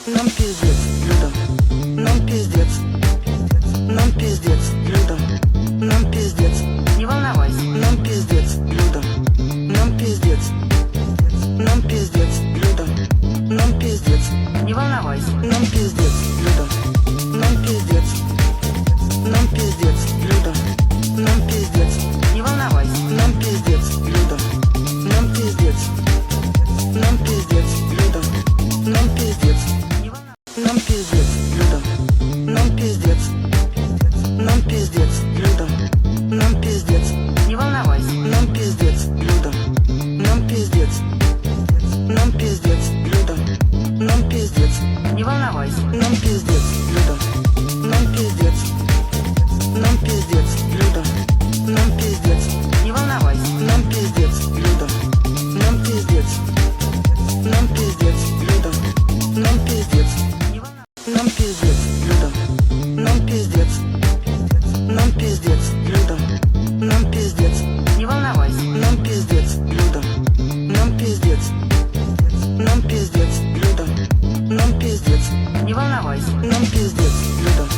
Нам пиздец, людям. Нам пиздец. Нам пиздец, людям. Нам пиздец. Не волновайся. Нам пиздец, людям. Нам пиздец. Нам пиздец, людям. Нам пиздец. Не волновайся. Нам пиздец, людям. Нам пиздец. Нам пиздец, людям. Нам пиздец. Не волновайся. Нам пиздец, людям. Нам пиздец. Нам пиздец, людям. Нам пиздец. Не волновайся. Нам пиздец, людям. Нам пиздец. Нам пиздец, людям. Нам пиздец. Не волновайся. Нам пиздец, людям. Нам пиздец. Нам пиздец, людям. Нам пиздец. Не волновайся. Нам пиздец, людям. Нам пиздец. Нам пиздец, людям. Нам пиздец. Не волновайся. Нам пиздец, людям. Нам пиздец. Нам пиздец, людям. Нам пиздец. Не волновайся. Нам пиздец, людям. Нам пиздец. Нам пиздец, людям. Нам пиздец. Не волновайся. Нам пиздец, людям. Нам пиздец. Нам пиздец, людям. Нам пиздец. Не волновайся. Нам пиздец, людям.